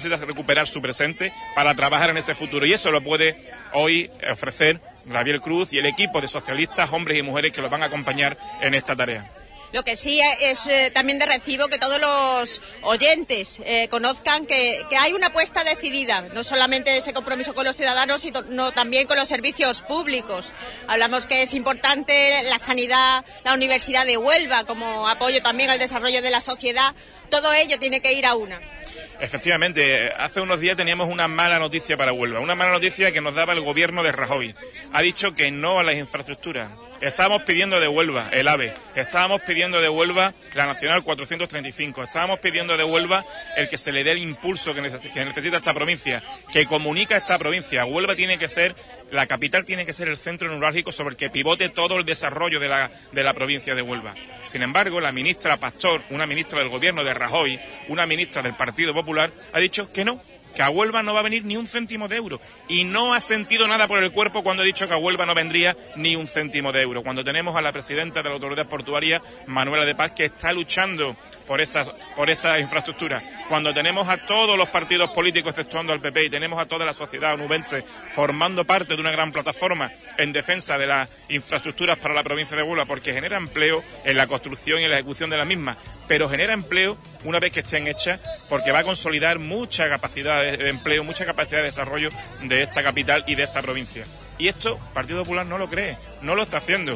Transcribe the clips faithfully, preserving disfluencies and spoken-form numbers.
necesita recuperar su presente para trabajar en ese futuro, y eso lo puede hoy ofrecer Gabriel Cruz y el equipo de socialistas, hombres y mujeres que los van a acompañar en esta tarea. Lo que sí es eh, también de recibo que todos los oyentes eh, conozcan que, que hay una apuesta decidida, no solamente ese compromiso con los ciudadanos, sino también con los servicios públicos. Hablamos que es importante la sanidad, la Universidad de Huelva, como apoyo también al desarrollo de la sociedad. Todo ello tiene que ir a una. Efectivamente, hace unos días teníamos una mala noticia para Huelva, una mala noticia que nos daba el gobierno de Rajoy. Ha dicho que no a las infraestructuras. Estábamos pidiendo de Huelva el AVE, estábamos pidiendo de Huelva la Nacional cuatrocientos treinta y cinco, estábamos pidiendo de Huelva el que se le dé el impulso que necesita, que necesita esta provincia, que comunica esta provincia. Huelva tiene que ser, la capital tiene que ser el centro neurálgico sobre el que pivote todo el desarrollo de la, de la provincia de Huelva. Sin embargo, la ministra Pastor, una ministra del gobierno de Rajoy, una ministra del Partido Popular, ha dicho que no, que a Huelva no va a venir ni un céntimo de euro. Y no ha sentido nada por el cuerpo cuando ha dicho que a Huelva no vendría ni un céntimo de euro. Cuando tenemos a la presidenta de la Autoridad Portuaria, Manuela de Paz, que está luchando por esa, por esa infraestructura. Cuando tenemos a todos los partidos políticos, exceptuando al P P, y tenemos a toda la sociedad onubense formando parte de una gran plataforma en defensa de las infraestructuras para la provincia de Huelva, porque genera empleo en la construcción y en la ejecución de la misma, pero genera empleo una vez que estén hechas, porque va a consolidar mucha capacidad de empleo, mucha capacidad de desarrollo de esta capital y de esta provincia. Y esto, el Partido Popular no lo cree, no lo está haciendo.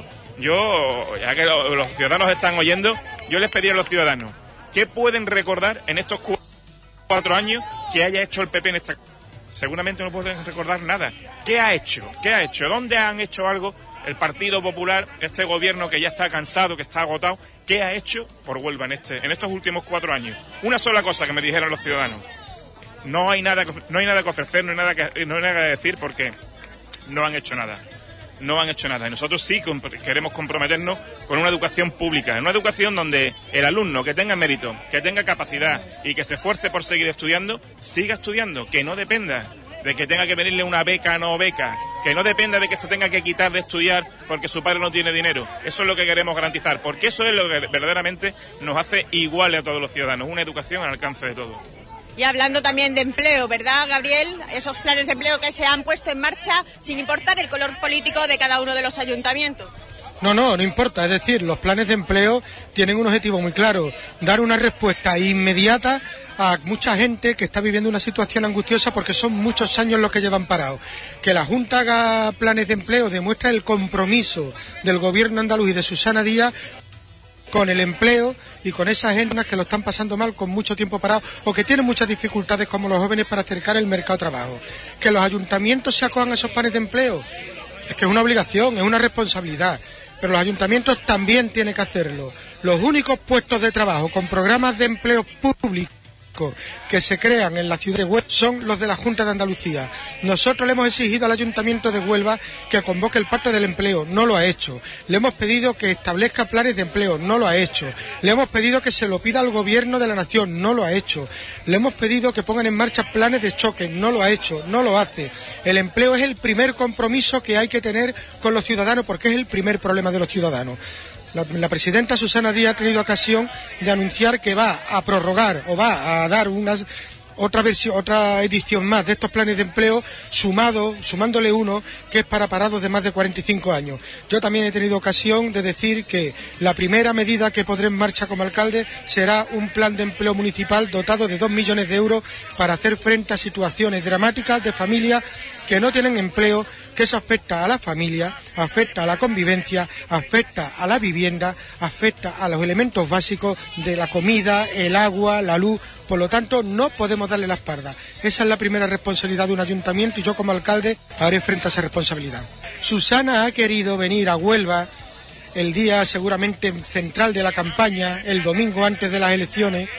Yo, ya que los ciudadanos están oyendo, yo les pedí a los ciudadanos, ¿qué pueden recordar en estos cuatro años que haya hecho el P P en esta? Seguramente no pueden recordar nada. ¿Qué ha hecho? ¿Qué ha hecho? ¿Dónde han hecho algo el Partido Popular, este gobierno que ya está cansado, que está agotado? ¿Qué ha hecho por Huelva en este, en estos últimos cuatro años? Una sola cosa que me dijeron los ciudadanos. No hay nada, no hay nada que ofrecer, no hay nada que, no hay nada que decir, porque no han hecho nada. No han hecho nada. Y nosotros sí comp- queremos comprometernos con una educación pública, una educación donde el alumno que tenga mérito, que tenga capacidad y que se esfuerce por seguir estudiando, siga estudiando, que no dependa de que tenga que venirle una beca o no beca, que no dependa de que se tenga que quitar de estudiar porque su padre no tiene dinero. Eso es lo que queremos garantizar, porque eso es lo que verdaderamente nos hace iguales a todos los ciudadanos, una educación al alcance de todos. Y hablando también de empleo, ¿verdad, Gabriel? Esos planes de empleo que se han puesto en marcha sin importar el color político de cada uno de los ayuntamientos. No, no, no importa. Es decir, los planes de empleo tienen un objetivo muy claro: dar una respuesta inmediata a mucha gente que está viviendo una situación angustiosa porque son muchos años los que llevan parados. Que la Junta haga planes de empleo demuestra el compromiso del gobierno andaluz y de Susana Díaz con el empleo y con esas gentes que lo están pasando mal, con mucho tiempo parado o que tienen muchas dificultades, como los jóvenes, para acercar el mercado de trabajo. Que los ayuntamientos se acojan a esos planes de empleo es que es una obligación, es una responsabilidad, pero los ayuntamientos también tienen que hacerlo. Los únicos puestos de trabajo con programas de empleo público que se crean en la ciudad de Huelva son los de la Junta de Andalucía. Nosotros le hemos exigido al Ayuntamiento de Huelva que convoque el Pacto del Empleo, no lo ha hecho. Le hemos pedido que establezca planes de empleo, no lo ha hecho. Le hemos pedido que se lo pida al Gobierno de la Nación, no lo ha hecho. Le hemos pedido que pongan en marcha planes de choque, no lo ha hecho, no lo hace. El empleo es el primer compromiso que hay que tener con los ciudadanos, porque es el primer problema de los ciudadanos. La, la presidenta Susana Díaz ha tenido ocasión de anunciar que va a prorrogar o va a dar unas, otra versión, otra edición más de estos planes de empleo, sumado, sumándole uno que es para parados de más de cuarenta y cinco años. Yo también he tenido ocasión de decir que la primera medida que pondré en marcha como alcalde será un plan de empleo municipal dotado de dos millones de euros para hacer frente a situaciones dramáticas de familias que no tienen empleo, que eso afecta a la familia, afecta a la convivencia, afecta a la vivienda, afecta a los elementos básicos de la comida, el agua, la luz. Por lo tanto, no podemos darle la espalda. Esa es la primera responsabilidad de un ayuntamiento y yo como alcalde haré frente a esa responsabilidad. Susana ha querido venir a Huelva el día seguramente central de la campaña, el domingo antes de las elecciones,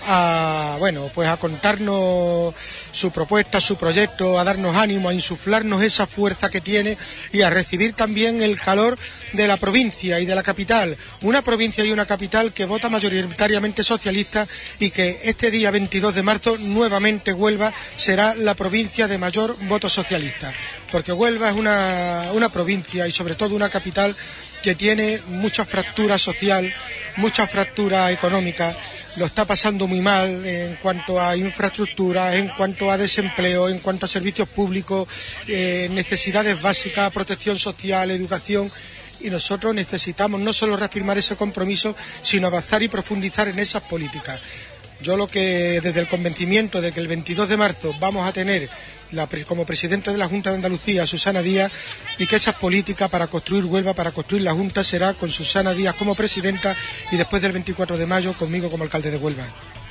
a, bueno, pues a contarnos su propuesta, su proyecto, a darnos ánimo, a insuflarnos esa fuerza que tiene y a recibir también el calor de la provincia y de la capital. Una provincia y una capital que vota mayoritariamente socialista y que este día veintidós de marzo nuevamente Huelva será la provincia de mayor voto socialista. Porque Huelva es una, una provincia y sobre todo una capital que tiene mucha fractura social, mucha fractura económica, lo está pasando muy mal en cuanto a infraestructuras, en cuanto a desempleo, en cuanto a servicios públicos, eh, necesidades básicas, protección social, educación, y nosotros necesitamos no solo reafirmar ese compromiso, sino avanzar y profundizar en esas políticas. Yo lo que, desde el convencimiento de que el veintidós de marzo vamos a tener la, como presidente de la Junta de Andalucía a Susana Díaz, y que esas políticas para construir Huelva, para construir la Junta, será con Susana Díaz como presidenta y después del veinticuatro de mayo conmigo como alcalde de Huelva.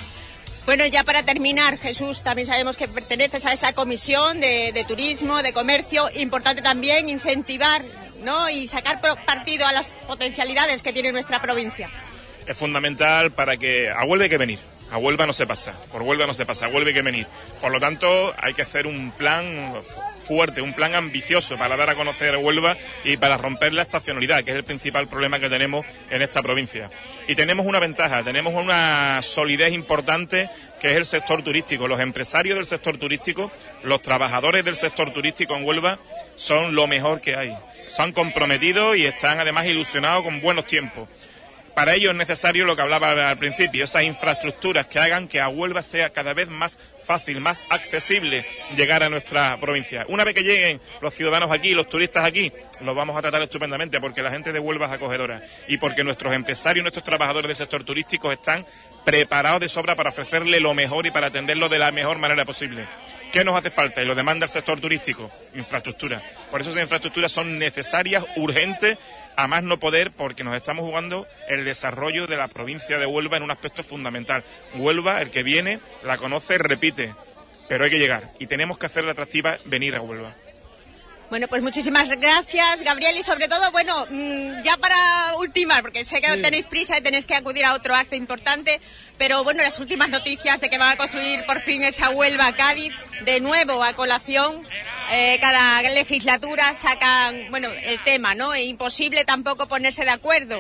Bueno, ya para terminar, Jesús, también sabemos que perteneces a esa comisión de, de turismo, de comercio. Importante también incentivar, ¿no?, y sacar partido a las potencialidades que tiene nuestra provincia. Es fundamental para que a Huelva hay que venir. A Huelva no se pasa, por Huelva no se pasa, a Huelva hay que venir. Por lo tanto, hay que hacer un plan fuerte, un plan ambicioso para dar a conocer Huelva y para romper la estacionalidad, que es el principal problema que tenemos en esta provincia. Y tenemos una ventaja, tenemos una solidez importante, que es el sector turístico. Los empresarios del sector turístico, los trabajadores del sector turístico en Huelva son lo mejor que hay. Están comprometidos y están además ilusionados con buenos tiempos. Para ello es necesario lo que hablaba al principio, esas infraestructuras que hagan que a Huelva sea cada vez más fácil, más accesible llegar a nuestra provincia. Una vez que lleguen los ciudadanos aquí, los turistas aquí, los vamos a tratar estupendamente, porque la gente de Huelva es acogedora y porque nuestros empresarios, nuestros trabajadores del sector turístico están preparados de sobra para ofrecerle lo mejor y para atenderlo de la mejor manera posible. ¿Qué nos hace falta? Y lo demanda el sector turístico, infraestructura. Por eso esas infraestructuras son necesarias, urgentes, a más no poder, porque nos estamos jugando el desarrollo de la provincia de Huelva en un aspecto fundamental. Huelva, el que viene, la conoce, repite, pero hay que llegar y tenemos que hacerle atractiva venir a Huelva. Bueno, pues muchísimas gracias, Gabriel, y sobre todo, bueno, ya para ultimar, porque sé que sí, tenéis prisa y tenéis que acudir a otro acto importante, pero bueno, las últimas noticias de que van a construir por fin esa Huelva-Cádiz, de nuevo a colación, eh, cada legislatura sacan, bueno, el tema, ¿no? Es imposible tampoco ponerse de acuerdo.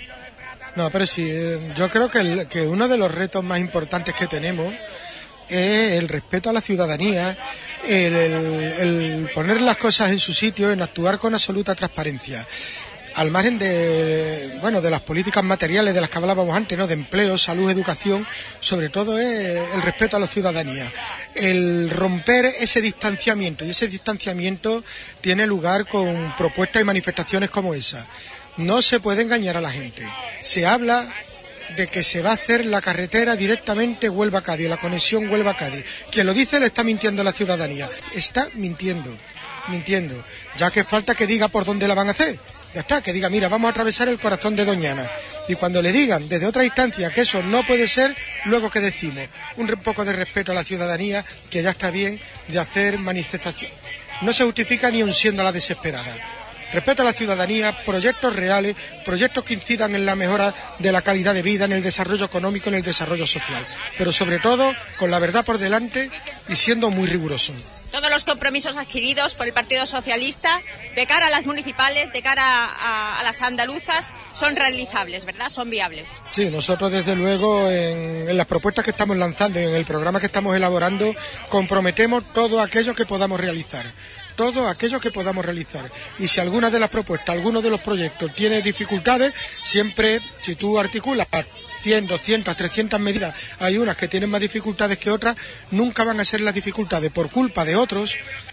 No, pero sí, eh, yo creo que, el, que uno de los retos más importantes que tenemos es el respeto a la ciudadanía, el, el, el poner las cosas en su sitio, en actuar con absoluta transparencia. Al margen de, bueno, de las políticas materiales de las que hablábamos antes, ¿no?, de empleo, salud, educación, sobre todo es el respeto a la ciudadanía. El romper ese distanciamiento, y ese distanciamiento tiene lugar con propuestas y manifestaciones como esa. No se puede engañar a la gente. Se habla de que se va a hacer la carretera directamente Huelva-Cádiz, la conexión Huelva-Cádiz. Quien lo dice le está mintiendo a la ciudadanía. Está mintiendo, mintiendo. Ya que falta que diga por dónde la van a hacer. Ya está, que diga, mira, vamos a atravesar el corazón de Doñana. Y cuando le digan desde otra instancia que eso no puede ser, luego que decimos, un poco de respeto a la ciudadanía, que ya está bien de hacer manifestación. No se justifica ni aun siendo a la desesperada. Respeto a la ciudadanía, proyectos reales, proyectos que incidan en la mejora de la calidad de vida, en el desarrollo económico, en el desarrollo social. Pero sobre todo, con la verdad por delante y siendo muy riguroso. Todos los compromisos adquiridos por el Partido Socialista de cara a las municipales, de cara a, a las andaluzas, son realizables, ¿verdad? Son viables. Sí, nosotros desde luego en, en las propuestas que estamos lanzando y en el programa que estamos elaborando, comprometemos todo aquello que podamos realizar. Todo aquello que podamos realizar. Y si alguna de las propuestas, alguno de los proyectos tiene dificultades, siempre, si tú articulas cien, doscientas, trescientas medidas, hay unas que tienen más dificultades que otras, nunca van a ser las dificultades por culpa de otros,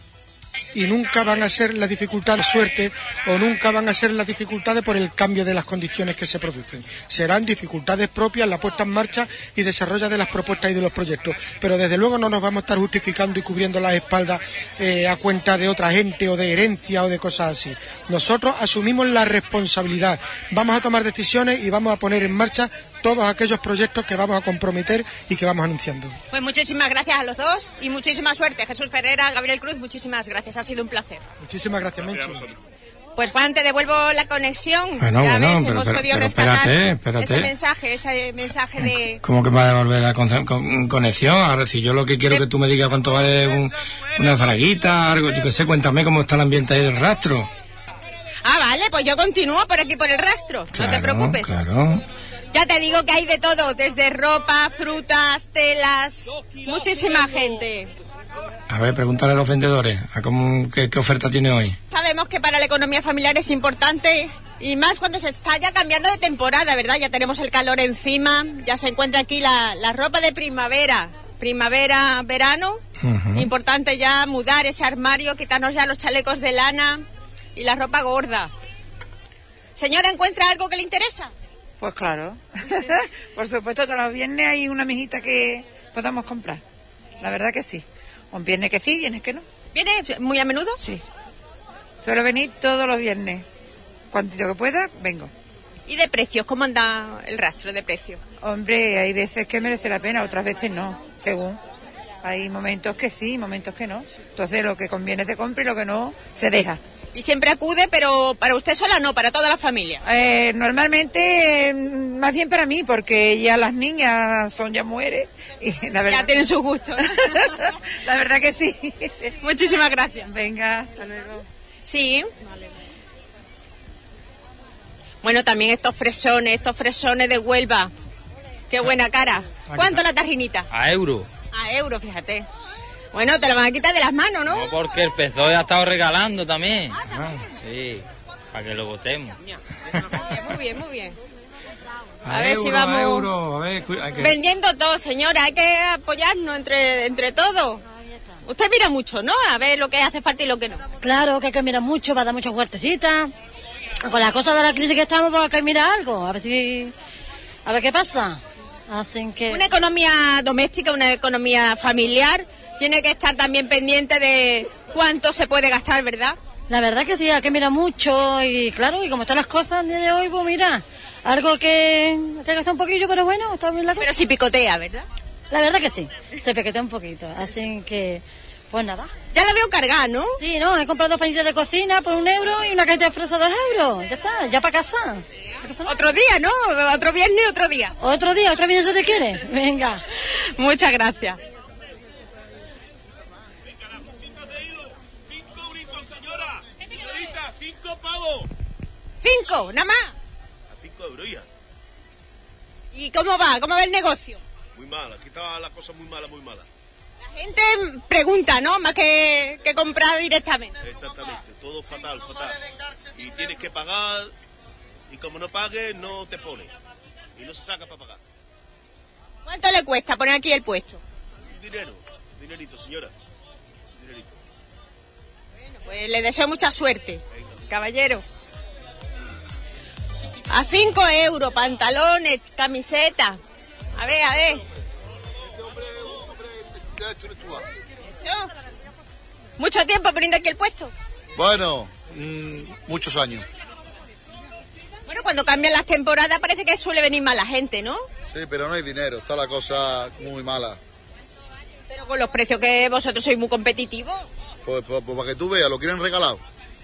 y nunca van a ser las dificultades suerte, o nunca van a ser las dificultades por el cambio de las condiciones que se producen. Serán dificultades propias, la puesta en marcha y desarrollo de las propuestas y de los proyectos. Pero desde luego no nos vamos a estar justificando y cubriendo las espaldas eh, a cuenta de otra gente o de herencia o de cosas así. Nosotros asumimos la responsabilidad, vamos a tomar decisiones y vamos a poner en marcha todos aquellos proyectos que vamos a comprometer y que vamos anunciando. Pues muchísimas gracias a los dos y muchísima suerte. Jesús Ferrera, Gabriel Cruz, muchísimas gracias. Ha sido un placer. Muchísimas gracias, Menchu. Pues Juan, te devuelvo la conexión. Bueno, ya bueno, ves, pero, hemos pero, podido pero rescatar espérate, espérate. ese mensaje, ese mensaje de... ¿Cómo que me va a devolver la con, con, conexión? Ahora, si yo lo que quiero es de... que tú me digas cuánto vale un, una fraguita, algo, yo qué sé, cuéntame cómo está el ambiente ahí del rastro. Ah, vale, pues yo continúo por aquí por el rastro, claro, no te preocupes. Claro. Ya te digo que hay de todo, desde ropa, frutas, telas, muchísima gente. A ver, pregúntale a los vendedores, a cómo, qué, qué oferta tiene hoy. Sabe sabemos que para la economía familiar es importante, y más cuando se está ya cambiando de temporada, ¿verdad? Ya tenemos el calor encima, ya se encuentra aquí la, la ropa de primavera, primavera, verano. Uh-huh. Importante ya mudar ese armario, quitarnos ya los chalecos de lana y la ropa gorda. Señora, ¿encuentra algo que le interesa? Pues claro, por supuesto, todos los viernes hay una mijita que podamos comprar, la verdad que sí. Un viernes que sí, viernes que no. ¿Viene muy a menudo? Sí, suelo venir todos los viernes, cuantito que pueda, vengo. ¿Y de precios? ¿Cómo anda el rastro de precios? Hombre, hay veces que merece la pena, otras veces no, según. Hay momentos que sí, momentos que no. Entonces lo que conviene se compra y lo que no se deja. Y siempre acude, pero para usted sola no, para toda la familia. Eh, normalmente, eh, más bien para mí, porque ya las niñas son ya mujeres. Y la verdad, ya tienen su gusto, ¿no? La verdad que sí. Muchísimas gracias. Venga, hasta luego. Sí. Vale. Bueno, también estos fresones, estos fresones de Huelva. Qué buena cara. ¿Cuánto la tarrinita? A euro. A euro, fíjate. Bueno, te lo van a quitar de las manos, ¿no? No, porque el P S O E ha estado regalando también. Ah, ¿también? Sí, para que lo votemos. Muy bien, muy bien. A, a ver euro, si vamos a euro, a ver, hay que... vendiendo todo, señora. Hay que apoyarnos entre, entre todos. Usted mira mucho, ¿no? A ver lo que hace falta y lo que no. Claro, que hay que mirar mucho, va a dar muchas vueltecitas. Con la cosa de la crisis que estamos, pues hay que mirar algo. A ver si... A ver qué pasa. Hacen que... Una economía doméstica, una economía familiar, tiene que estar también pendiente de cuánto se puede gastar, ¿verdad? La verdad que sí, hay que mirar mucho y claro, y como están las cosas de hoy, pues mira, algo que, que gasta un poquillo, pero bueno, está bien la cosa. Pero sí picotea, ¿verdad? La verdad que sí, se picotea un poquito, así que, pues nada. Ya la veo cargada, ¿no? Sí, no, he comprado dos pañitos de cocina por un euro y una cajita de fresa de dos euros, ya está, ya para casa. Otro día, ¿no? Otro viernes, otro día. Otro día, otro viernes si te quiere. Venga. Muchas gracias. Cinco euritos, señora. Señorita, cinco pavos. Cinco, nada más. A cinco euros ya. ¿Y cómo va? ¿Cómo va el negocio? Muy mala, aquí está la cosa muy mala, muy mala. La gente pregunta, ¿no? Más que, que comprar directamente. Exactamente, todo fatal, fatal. Y tienes que pagar... Y como no pagues, no te pone. Y no se saca para pagar. ¿Cuánto le cuesta poner aquí el puesto? Dinero, dinerito, señora. Dinerito. Bueno, pues le deseo mucha suerte, venga, caballero. A cinco euros, pantalones, camiseta. A ver, a ver. Eso. ¿Mucho tiempo poniendo aquí el puesto? Bueno, mmm, muchos años. Bueno, cuando cambian las temporadas parece que suele venir más la gente, ¿no? Sí, pero no hay dinero, está la cosa muy mala. Pero con los precios que vosotros sois muy competitivos. Pues, pues, pues para que tú veas, lo quieren regalado.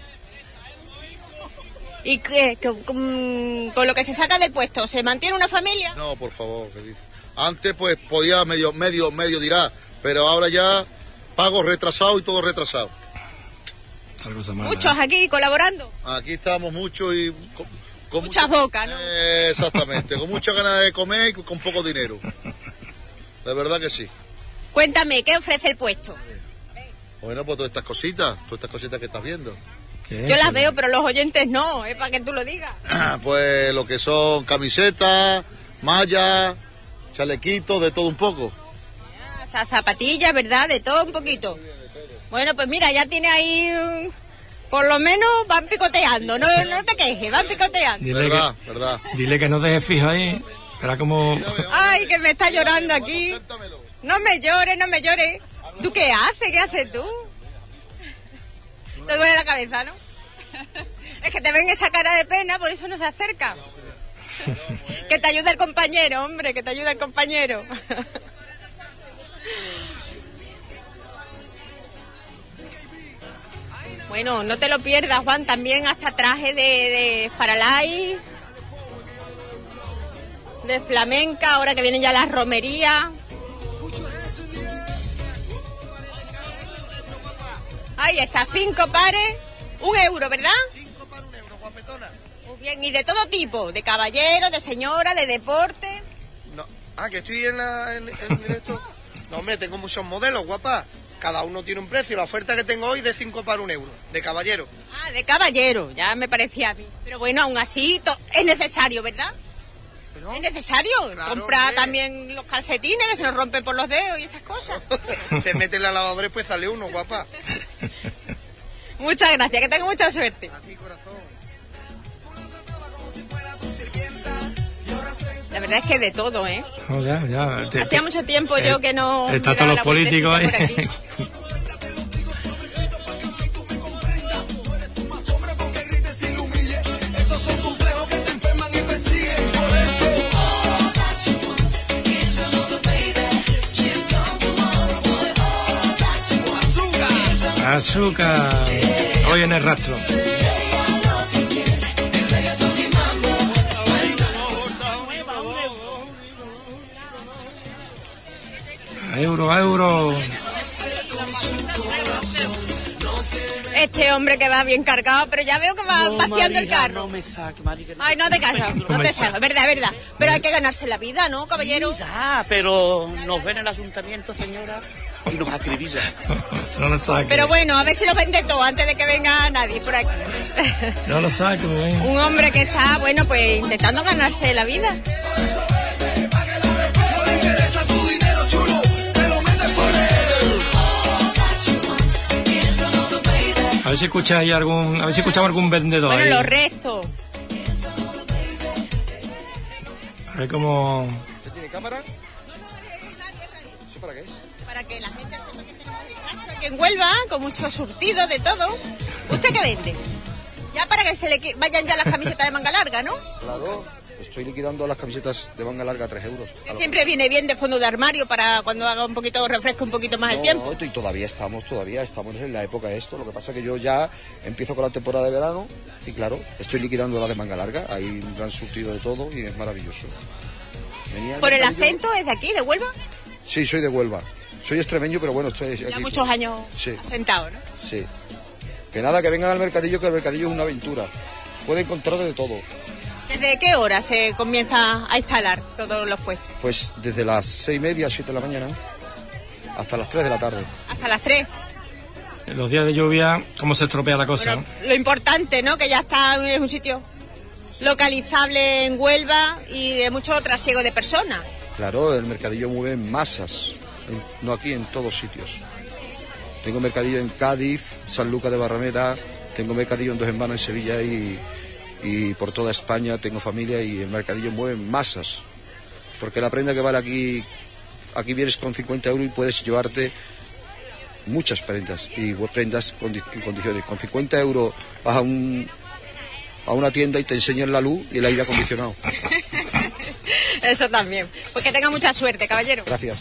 ¿Y qué, que, con, con lo que se saca del puesto, se mantiene una familia? No, por favor, ¿qué dices? Antes pues podía medio, medio, medio dirá, pero ahora ya pago retrasado y todo retrasado. Muchos aquí colaborando. Aquí estamos muchos y... Con, con muchas mucho, bocas, ¿no? Eh, exactamente, con muchas ganas de comer y con poco dinero. De verdad que sí. Cuéntame, ¿qué ofrece el puesto? Bueno, pues todas estas cositas, todas estas cositas que estás viendo. ¿Qué? Yo las veo, pero los oyentes no, es para que tú lo digas. Pues lo que son camisetas, mallas, chalequitos, de todo un poco. Hasta zapatillas, ¿verdad? De todo un poquito. Bueno, pues mira, ya tiene ahí... Por lo menos van picoteando, no, no te quejes, van picoteando. Dile verdad, que, verdad. Dile que no dejes fijo ahí, verá como... Ay, que me está llorando aquí. No me llores, no me llores. ¿Tú qué haces? ¿Qué haces tú? Te duele la cabeza, ¿no? Es que te ven esa cara de pena, por eso no se acerca. Que te ayude el compañero, hombre, que te ayude el compañero. Bueno, no te lo pierdas, Juan, también hasta traje de, de faralay, de flamenca, ahora que vienen ya las romerías. Ahí está, cinco pares, un euro, ¿verdad? Cinco pares, un euro, guapetona. Muy bien, y de todo tipo, de caballero, de señora, de deporte. No. Ah, que estoy en, la, en, en directo. No, hombre, tengo muchos modelos, guapa. Cada uno tiene un precio. La oferta que tengo hoy de cinco para un euro, de caballero. Ah, de caballero, ya me parecía a mí. Pero bueno, aún así to- es necesario, ¿verdad? ¿No? Es necesario. Claro, Comprar hombre. también los calcetines que se nos rompen por los dedos y esas cosas. Te metes en la lavadora y pues sale uno, guapa. Muchas gracias, que tengo mucha suerte. A ti, corazón. La verdad es que de todo, ¿eh? No, ya, ya. Te- Hacía te- mucho tiempo eh, yo que no... me Están daba todos los la políticos ahí. vueltecita por aquí. Azúcar. Hoy en el rastro. Euro, euro. Este hombre que va bien cargado, pero ya veo que va No, vaciando el Marija, carro. no me saque, Marija, no Ay, no te casas, no me te saque. casas, verdad, verdad. Pero hay que ganarse la vida, ¿no, caballero? Ya, pero nos ven en el ayuntamiento, señora, y nos acribillan. No lo saques. Pero bueno, a ver si lo vende todo antes de que venga nadie por aquí. No lo saques, güey. Un hombre que está, bueno, pues intentando ganarse la vida. A ver si escuchas ahí algún, a ver si escuchamos algún vendedor Bueno, ahí. los restos. A ver cómo. ¿Usted tiene cámara? ¿Eso para qué es? Para que la gente sepa que tenemos el rastro aquí en Huelva, con mucho surtido de todo. ¿Usted qué vende? Ya para que se le que- vayan ya las camisetas de manga larga, ¿no? Claro, estoy liquidando las camisetas de manga larga a tres euros. Que siempre viene bien de fondo de armario para cuando haga un poquito, refresque un poquito más el No, tiempo. no, y todavía estamos, todavía estamos en la época de esto. Lo que pasa es que yo ya empiezo con la temporada de verano y claro, estoy liquidando las de manga larga. Hay un gran surtido de todo y es maravilloso. Venía ¿Por el mercadillo- acento es de aquí, de Huelva? Sí, soy de Huelva. Soy extremeño, pero bueno, estoy aquí. Ya muchos años Sí. asentado, ¿no? Sí. Que nada, que vengan al mercadillo, que el mercadillo es una aventura. Pueden encontrar de todo. ¿Desde qué hora se comienza a instalar todos los puestos? Pues desde las seis y media, siete de la mañana, hasta las tres de la tarde. Hasta las tres. En los días de lluvia, cómo se estropea la cosa. Pero lo importante, ¿no? Que ya está, es un sitio localizable en Huelva y de mucho trasiego de personas. Claro, el mercadillo mueve masas, en- no aquí, en todos sitios. Tengo mercadillo en Cádiz, San Lucas de Barrameda, tengo mercadillo en Dos Hermanas en Sevilla y, y por toda España tengo familia y el mercadillo mueve masas. Porque la prenda que vale aquí, aquí vienes con cincuenta euros y puedes llevarte muchas prendas y prendas condi- en condiciones. Con cincuenta euros vas a, un, a una tienda y te enseñan la luz y el aire acondicionado. Eso también. Pues que tenga mucha suerte, caballero. Gracias.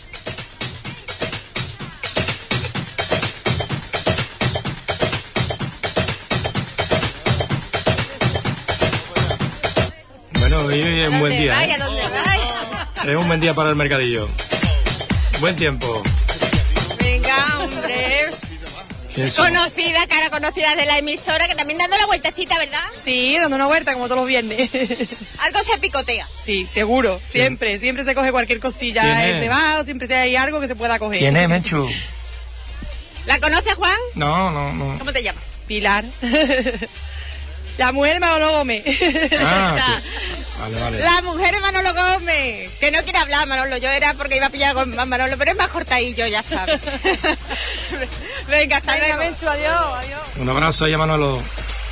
Bueno, hoy es un buen día, Vaya, ¿eh? donde vaya. Es un buen día para el mercadillo. Buen tiempo. Venga, hombre. ¿Quién son? Conocida, cara conocida de la emisora, que también dando la vueltecita, ¿verdad? Sí, dando una vuelta como todos los viernes. Algo se picotea. Sí, seguro, siempre, siempre se coge cualquier ¿Quién cosilla es? en debajo, siempre hay algo que se pueda coger. ¿Quién es, Menchu? ¿La conoces, Juan? No, no, no. ¿Cómo te llamas? Pilar. La mujer Manolo Gómez. Ah, que- vale, vale. La mujer de Manolo Gómez. Que no quiere hablar, Manolo. Yo era porque iba a pillar con Manolo, pero es más cortadillo, ya sabes. Venga, hasta Venga, luego. Menchu, adiós, adiós. Un abrazo ahí a Manolo.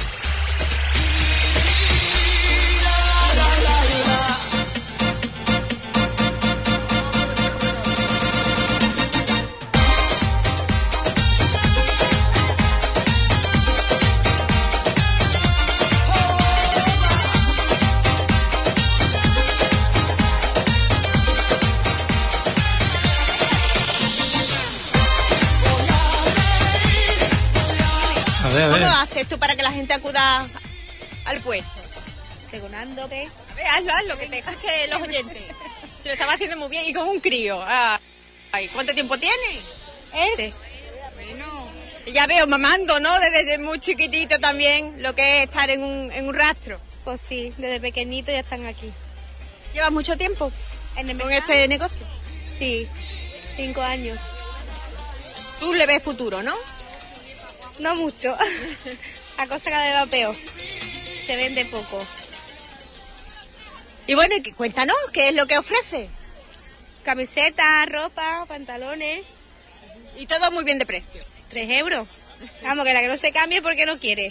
A ver, a ver. ¿Cómo haces tú para que la gente acuda al puesto? Pregonándote. A ver, hazlo, hazlo, que te escuchen los oyentes. Se lo estaba haciendo muy bien y con un crío. Ah, ay, ¿cuánto tiempo tiene? Este. Bueno. Y ya veo mamando, ¿no? Desde, desde muy chiquitito también, lo que es estar en un, en un rastro. Pues sí, desde pequeñito ya están aquí. ¿Llevas mucho tiempo ¿En el con mercado? este negocio? Sí, cinco años. Tú le ves futuro, ¿no? No mucho. La cosa cada vez va peor. Se vende poco. Y bueno, y cuéntanos, ¿qué es lo que ofrece? Camisetas, ropa, pantalones. Y todo muy bien de precio. Tres euros. Vamos, que la que no se cambie porque no quiere.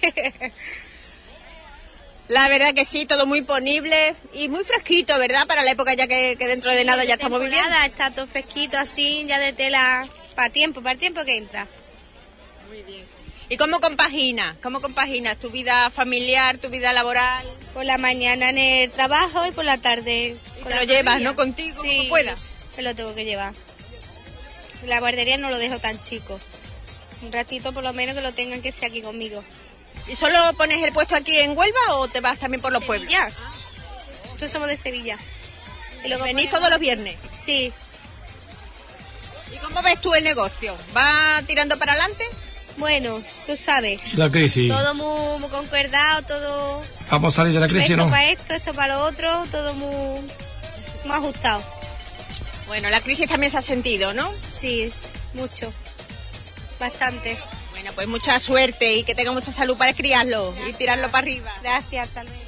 La verdad que sí, todo muy ponible y muy fresquito, ¿verdad? Para la época ya que, que dentro de nada ya estamos viviendo. Está todo fresquito así, ya de tela para tiempo, para el tiempo que entra. Muy bien. ¿Y cómo compaginas? ¿Cómo compaginas tu vida familiar, tu vida laboral? Por la mañana en el trabajo y por la tarde y con te la lo llevas, familia. ¿no? Contigo, sí, como puedas. Me lo tengo que llevar. La guardería no lo dejo tan chico. Un ratito por lo menos que lo tengan que ser aquí conmigo. ¿Y solo pones el puesto aquí en Huelva o te vas también por los pueblos? Ya. Nosotros somos de Sevilla. ¿Y luego venís todos los viernes? Sí. ¿Y cómo ves tú el negocio? ¿Va tirando para adelante? Bueno, tú sabes. La crisis. Todo muy, muy concordado, todo... Vamos a salir de la crisis, esto ¿no? para esto, esto para lo otro, todo muy, muy ajustado. Bueno, la crisis también se ha sentido, ¿no? Sí, mucho. Bastante. Bueno, pues mucha suerte y que tenga mucha salud para criarlo y tirarlo para arriba. Gracias, hasta luego.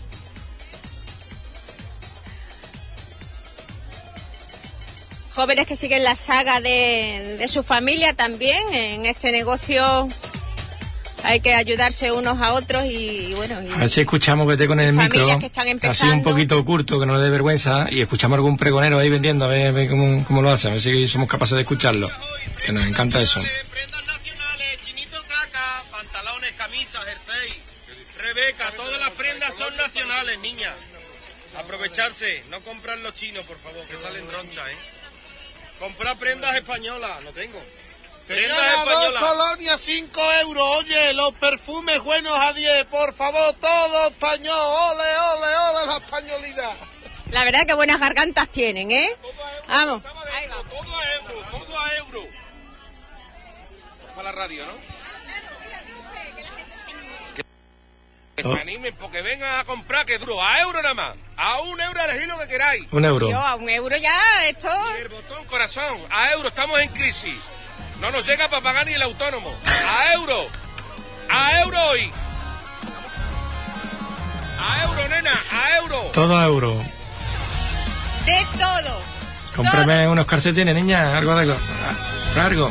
Jóvenes que siguen la saga de, de su familia también en este negocio. Hay que ayudarse unos a otros y, y bueno... Y a ver si escuchamos, vete con el micro, que están así un poquito curto, que no le dé vergüenza, y escuchamos algún pregonero ahí vendiendo, a ver, a ver cómo, cómo lo hace, a ver si somos capaces de escucharlo, que nos encanta eso. Prendas nacionales, chinito caca, pantalones, camisas, jersey. Rebeca, todas las prendas son nacionales, niña. Aprovecharse, no comprar los chinos, por favor, que salen ronchas, ¿eh? Comprar prendas españolas, no tengo. Señora, dos colonias, cinco euros. Oye, los perfumes buenos a diez, por favor, todo español. Ole, ole, ole, la españolidad. La verdad que buenas gargantas tienen, ¿eh? Vamos. Ahí va. Todo a euro, todo a euro. Para la radio, ¿no? Que se animen, porque vengan a comprar, que duro, a euro nada más. A un euro elegid lo que queráis. Un euro. Yo, a un euro ya, esto... Y el botón corazón, a euro, estamos en crisis. No nos llega para pagar ni el autónomo. A euro. A euro hoy. A euro, nena, a euro. Todo a euro. De todo. Cómprame todo. unos calcetines, niña, algo de algo. Algo.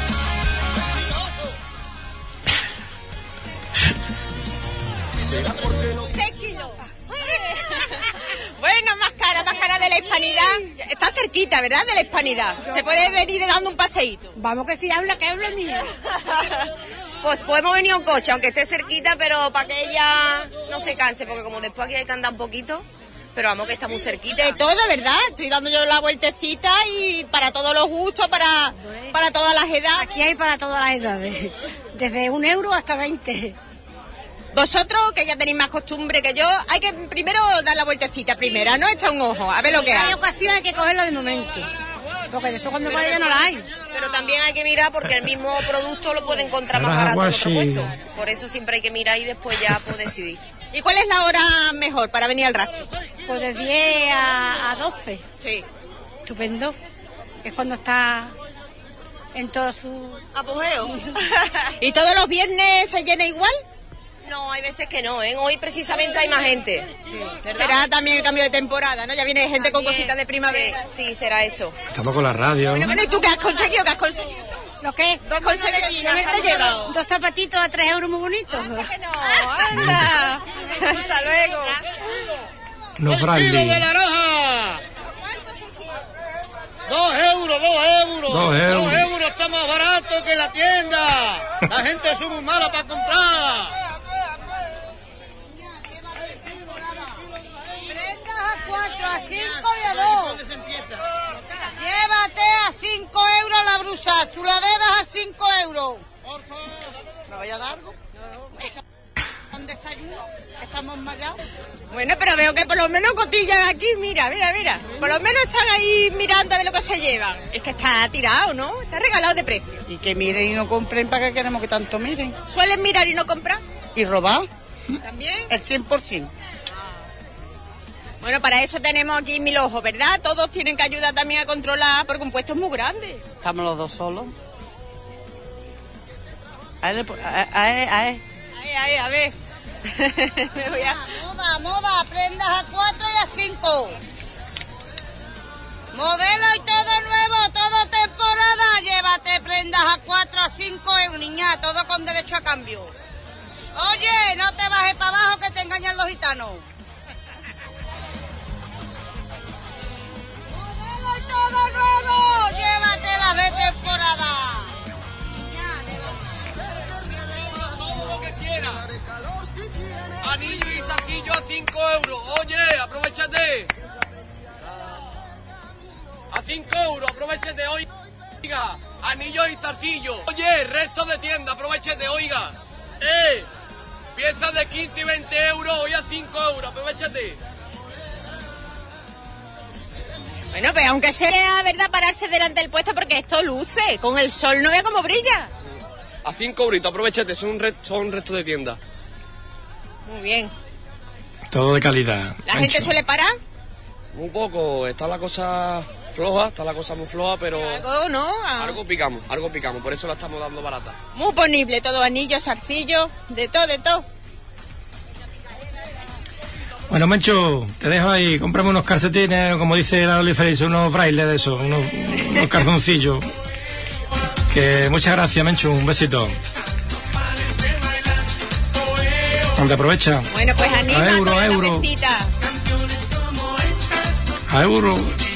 Bueno, más cara, más cara de la Hispanidad. Está cerquita, ¿verdad? De la Hispanidad. Se puede venir dando un paseíto. Vamos que si habla, que habla niña. Pues podemos venir a un coche, aunque esté cerquita, pero para que ella no se canse, porque como después aquí hay que andar un poquito, pero vamos que está muy cerquita. De todo, ¿verdad? Estoy dando yo la vueltecita y para todos los gustos, para, para todas las edades. Aquí hay para todas las edades, desde un euro hasta veinte. Vosotros, que ya tenéis más costumbre que yo, hay que primero dar la vueltecita primera, ¿no? Echa un ojo, a ver lo que hay. Hay ocasiones hay que cogerlo de momento, porque después cuando vaya ya no la hay. Pero también hay que mirar porque el mismo producto lo puede encontrar más barato en otro puesto. Por eso siempre hay que mirar y después ya pues decidir. ¿Y cuál es la hora mejor para venir al rastro? Pues de diez a doce. Sí. Estupendo. Es cuando está en todo su apogeo. ¿Y todos los viernes se llena igual? No, hay veces que no, ¿eh? Hoy precisamente hay más gente. ¿Verdad? Será también el cambio de temporada, ¿no? Ya viene gente también con cositas de primavera. Sí, sí, será eso. Estamos con la radio. Bueno, bueno, ¿y tú qué has conseguido? ¿Qué has conseguido? ¿Lo qué? ¿Qué has conseguido? ¿Qué te has llevado? Dos zapatitos a tres euros muy bonitos. Anda que no, anda. Hasta luego. No, Bradley. de naranja! Dos euros, dos euros. Dos euros. Dos euros está más barato que la tienda. La gente es muy mala para comprar. Cuatro, a cinco y a dos. Llévate a cinco euros la brusa, chuladeras a cinco euros. ¿Me voy a dar algo? No. ¿Un desayuno? ¿Estamos mallados? Bueno, pero veo que por lo menos cotillas aquí, mira, mira, mira. Por lo menos están ahí mirando a ver lo que se llevan. Es que está tirado, ¿no? Está regalado de precios. Y que miren y no compren, ¿para qué queremos que tanto miren? ¿Suelen mirar y no comprar? ¿Y robar? ¿También? El cien por ciento. Bueno, para eso tenemos aquí mil ojos, ¿verdad? Todos tienen que ayudar también a controlar, porque un puesto es muy grande. Estamos los dos solos. A él, a, a él, a él. Ahí, ahí, a ver. Me voy a... Moda, moda, prendas a cuatro y a cinco. Modelo y todo nuevo, todo temporada. Llévate prendas a cuatro a cinco euros, niña, todo con derecho a cambio. Oye, no te bajes para abajo que te engañan los gitanos. Modelo y todo nuevo, llévatelas de temporada. Todo lo que quieras. Anillo y saquillo a cinco euros. Oye, aprovechate. A cinco euros, aprovechate, oiga. Anillo y zarcillo. Oye, resto de tienda, aprovechate, oiga. Eh, piezas de quince y veinte euros, hoy a cinco euros, aprovechate. Bueno, pues aunque sea verdad pararse delante del puesto porque esto luce. Con el sol no vea cómo brilla. A cinco euritos, aprovechate, son, re son restos de tienda. Muy bien. Todo de calidad. ¿La Ancho. gente suele parar? Muy poco, está la cosa floja, está la cosa muy floja, pero... Algo, ¿no? Ah. Algo picamos, algo picamos, por eso la estamos dando barata. Muy ponible, todo anillo, zarcillo, de todo, de todo. Bueno, Mencho, te dejo ahí, cómprame unos calcetines, como dice la Loli Feliz, unos frailes de esos, unos, unos calzoncillos. Que muchas gracias, Mencho, un besito. ¿Dónde aprovecha? Bueno, pues anima a euro, con la euro. cabecita. A euro.